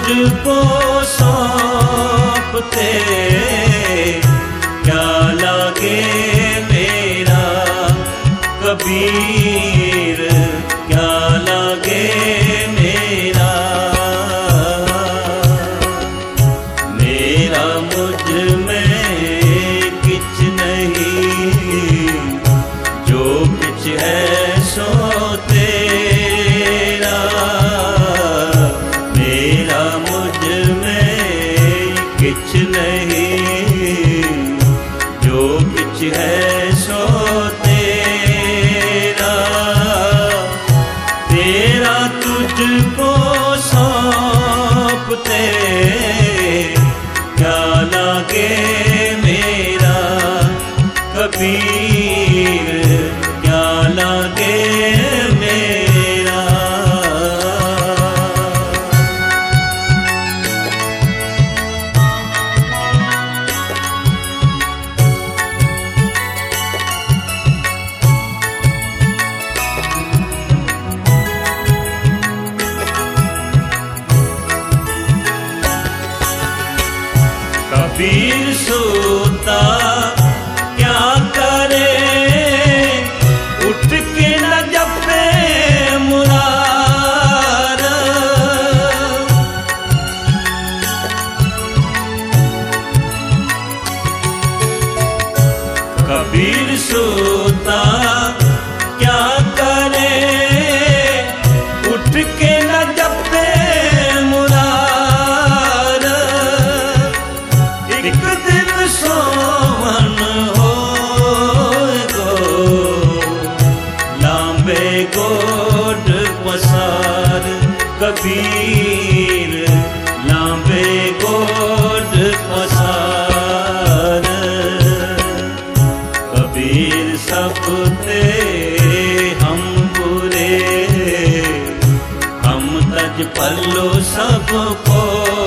तुझको सौंपते क्या लागे मेरा कबीर, क्या लागे मेरा। मेरा मुझ में किछ नहीं, जो किछ है सो तेरा। मेरा मुझ में किछ नहीं, जो किछ है सो तेरा। तेरा तुझको सौंपते क्या लागे मेरा कबीर, क्या लागे मेरा। कबीर सोता क्या करे, उठ के न जपे मुरार। कबीर सोता क्या करे, उठ के न जपे मुरार। एक दिन सोवन हो गो, लांबे गोड पसार। कबीर लांबे गोड पसार। कबीर सबते हम बुरे, हम तज पल्लो सबको।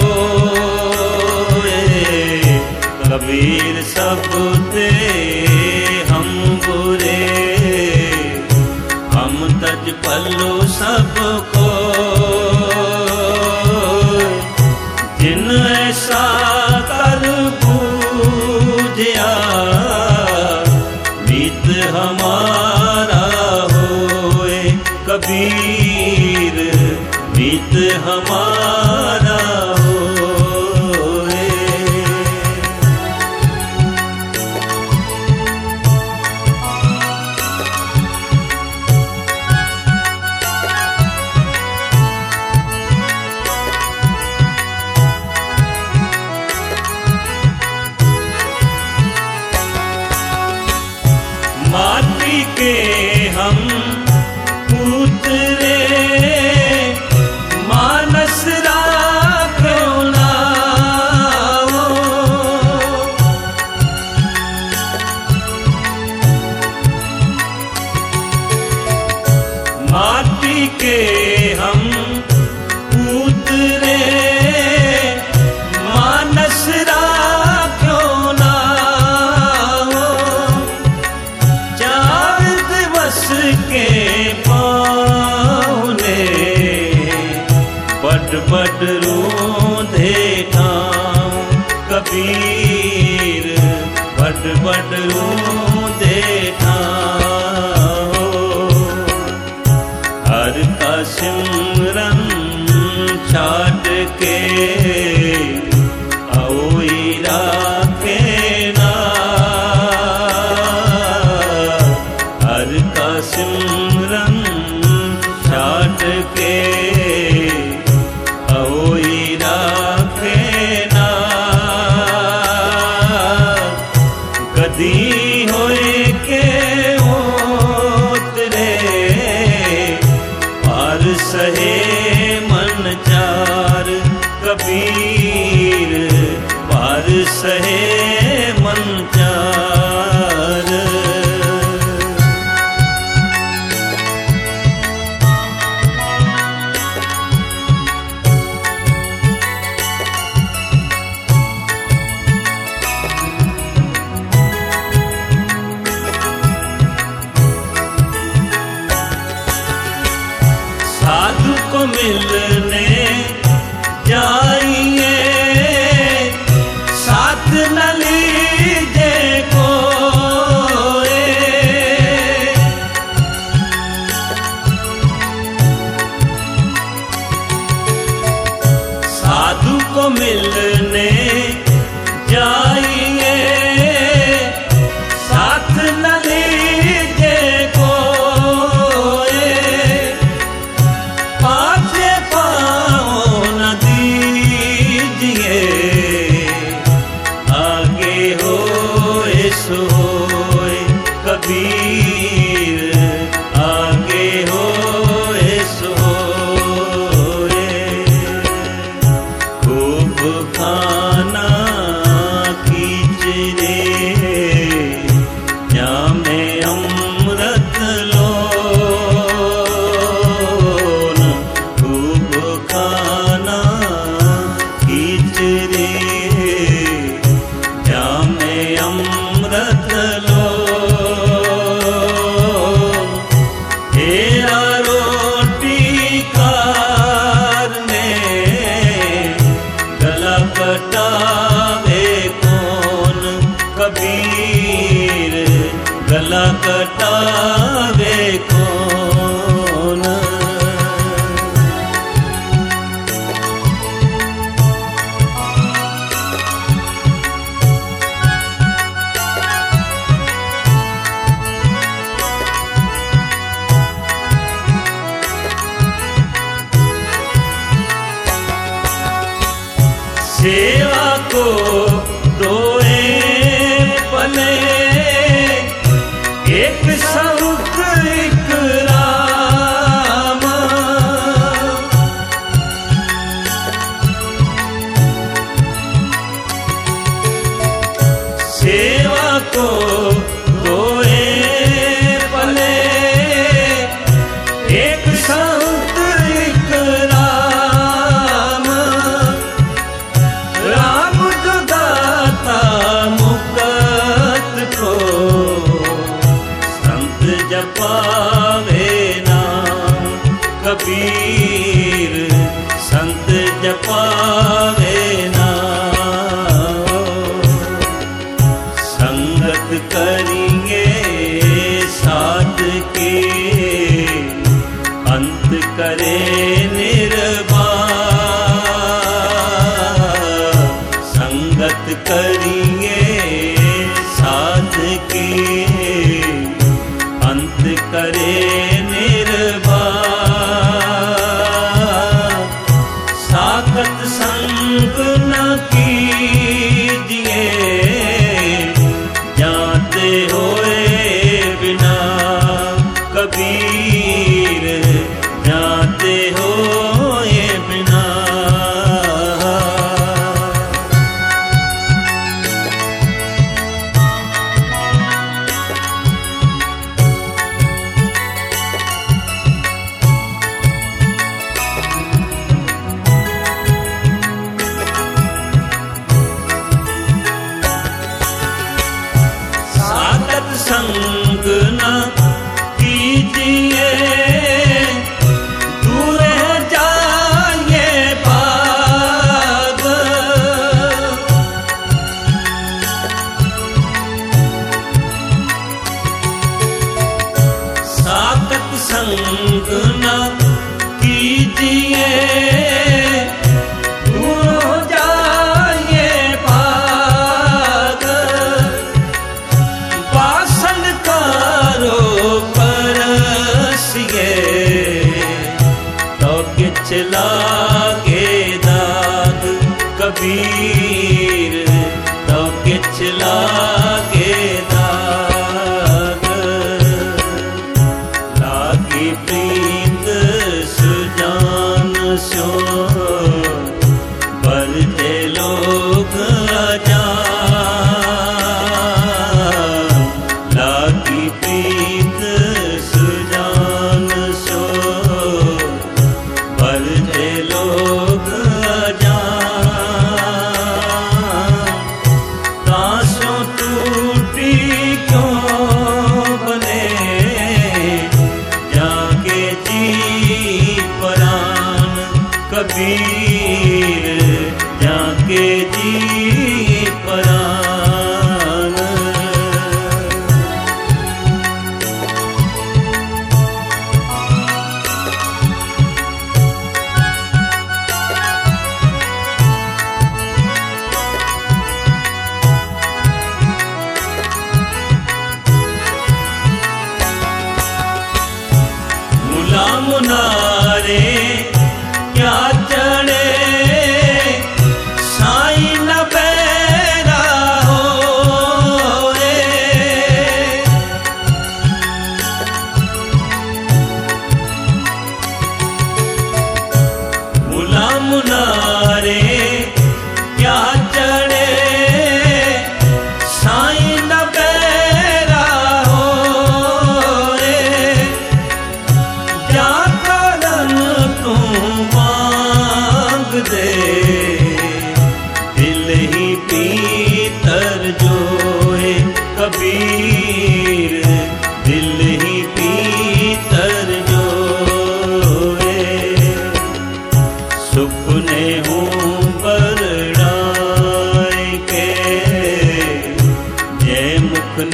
कबीर सबते हम बुरे, हम तज पल्लो सबको। जिन ऐसा कर बूझया, मीत हमारा होए। कबीर मीत हमारा होए। माटी के हम पुतरे, मानस राखो नाओ। माटी के हम पुतरे, मानस राखो नाओ। चार दिवस के पावने, बड बड रोंदे ठाम। कबीर बड बड रोंदे ठाम। हर का सिमरन छाड़ के आओई राखे ना। हर का सिमरन छाड़ के आओई राखे ना। गदी होए के ओतरे, पार सहे मन चार। कबीर पार सहे मन चार। साधु को मिलने जाए आपको मिलने जाइए, साथ न लीजिए कोई, पाछे पाँव न दीजिए, आगे होए सोए कबीर, आगे होए सोए। खूब खाना कीचरे, जामे अमृत लोन, खूब खाना कीचरे, जामे अमृत लोन। हेरा रोटी कारने, गला कटावे कौन कबीर, गला कटावे कौन। सेवा को दोए पले, एक संत एक राम, सेवा को दोए पले, एक संत एक राम। राम जो दाता मुक्त को, संत जपावे नाम कबीर, संत जपावे नाम। संगत करिए साथ के, अंत करे निर्वाण। संगत करिए साथ के, अंत करे निर्वाण। साकत संग न कीजिए, जाते होए बिना कबीर, जाते होए बिना। साकत संग न कीजिए, दूर जाइए भाग। साकत संग न कीजिए, दूर जाइए भाग। वासन कारो परसिए, तो किछ लागे दाग कबीर, तो किछ लागे दाग। लागी प्रीत सुजान सो, बरते लोग अजान। लागी प्रीत सुजान सो, बरते लोग अजान।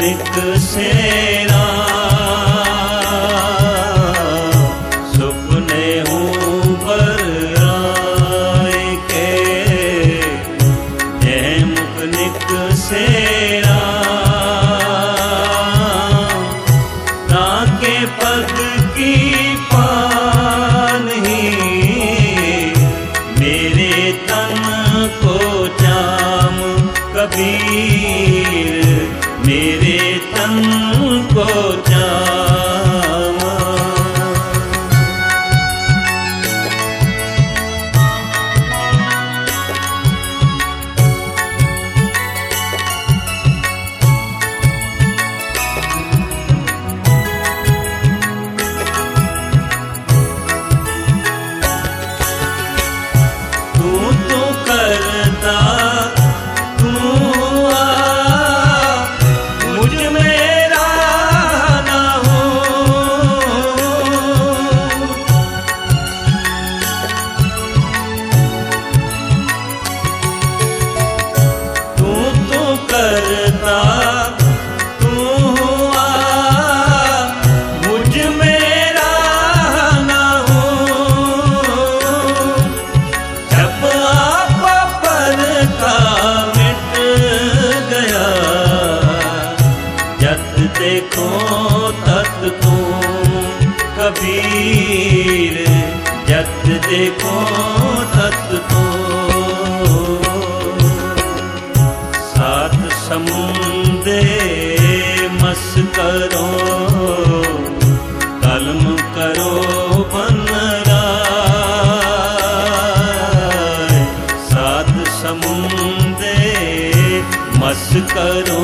निक सेरा सुपने हूँ पर आए के जय मुख निक सेरा ताके पग की पान ही मेरे तन को जाम कबीर मेरे तन को जाम। तू करता करता तू मुझ मेरा ना हो जब आप पर का मिट गया जत देखो तत तू कबीर जत देखो तत तू समुंदे मस करो कलम करो बनराय सात समुंदे मस करो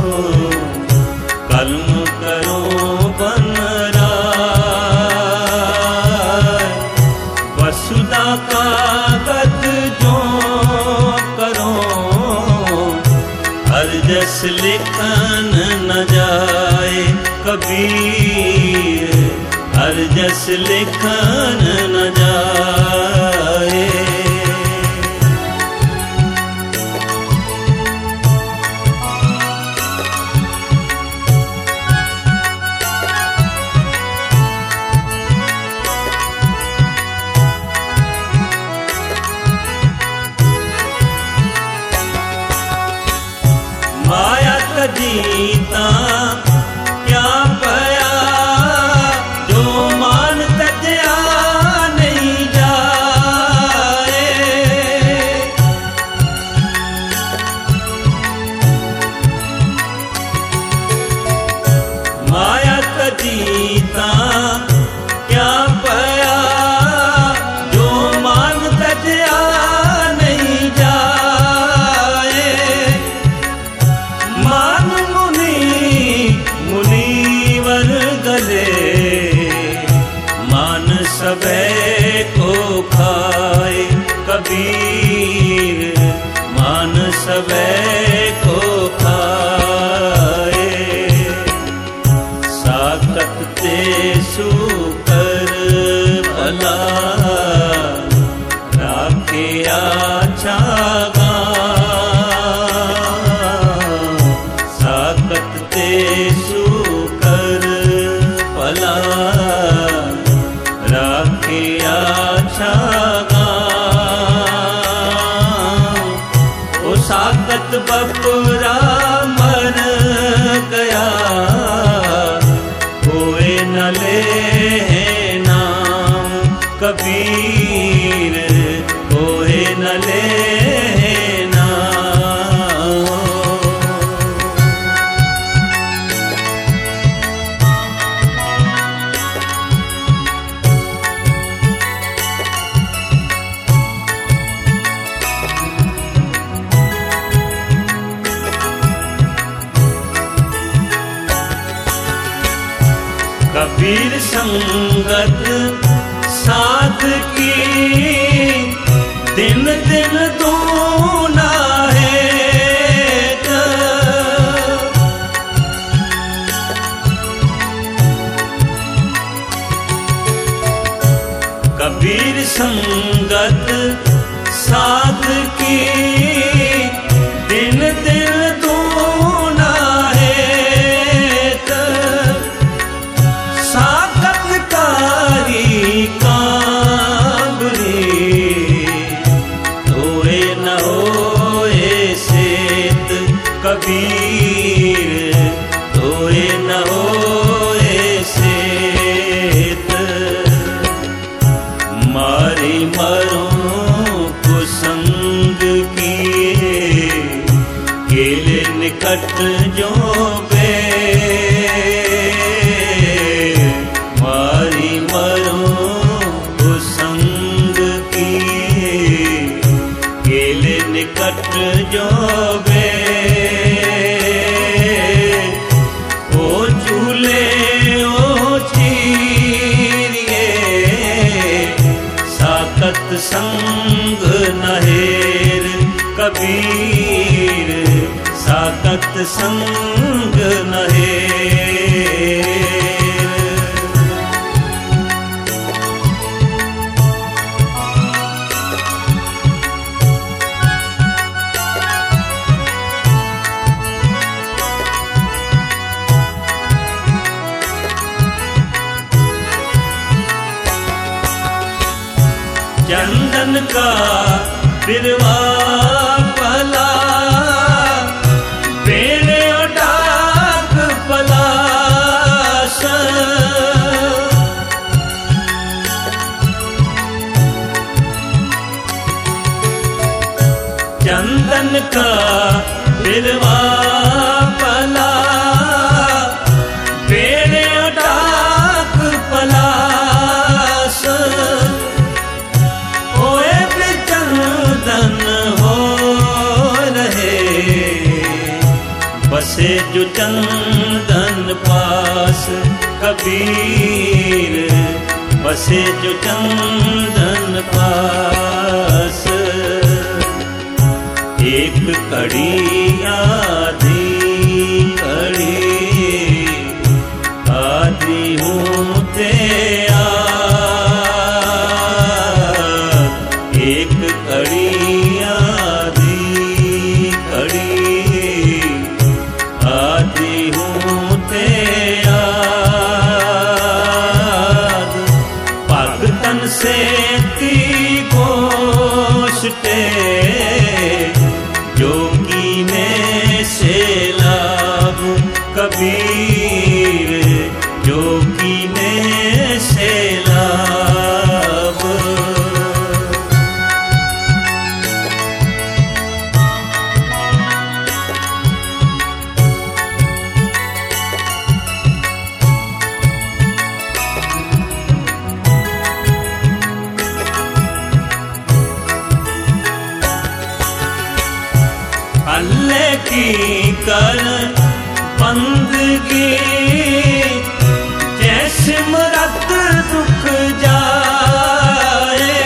कलम करो बनराय वसुदा कागज जो करो हर जस लिखन न जाए कबीर हर जस लिखन न जाए। माया तजीता क्या पया जो मान तजया नहीं जाए माया तजीता क्या पया जो मान तजया नहीं जाए मान मुनीवर गले मान सबे को खाए कबीर मान सबे को खाए साकत ते सुकर भला राखे आछा सुकर भला राखे आछा ओ साकत बपुरा मर गया कोई न ले नाम कबीर कोई न ले कबीर संगत साध की दिन दिन दूना है कबीर संगत साध की दिन दिन दूना है निकट जो बे मारी मरो संग की केले निकट जो बे ओ झूले ओ चीरिए साकत संग नहेर कबीर साकत संग नहेर। चंदन का बिरवा पला बेड़े डाक पलाश चंदन का बिरवा पला बेड़े डाक पलाश बसे जो चंदन पास कबीर बसे जो चंदन पास एक कड़ी आधी कड़ी आधी हूँ ते एक कड़ी से ती गोष्टे जोगी ने से लाभ कबीर जोगी ने से लाभ। अल्लाह की कर बंदगी जैसे मरत दुख जाए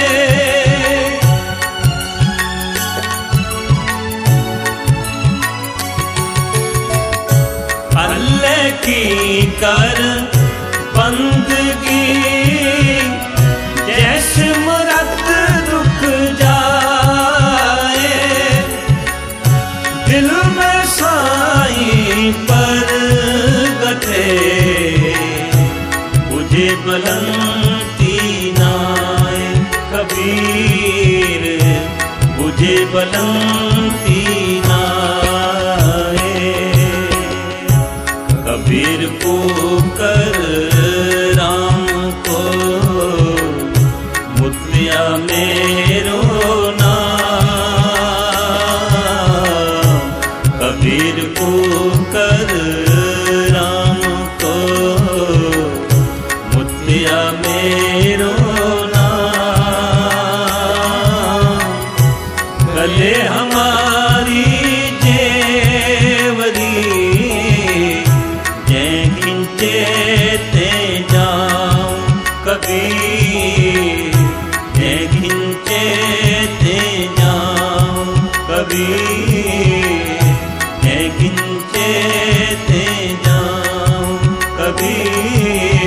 अल्लाह की कर बंदगी जैसे मरत दुख जाए दिल में साईं पर गठे मुझे बलंती नाय कबीर मुझे बलंती नाय कबीर को कर राम को मुतिया मेरो कबीर को कर राम को मुतिया मेरो नाम गले हमारी जेवरी जय खिंचे ते जाऊं कबीर जय खिंचे ते जाऊं कबीर खिंचे ते जाऊं कबीर।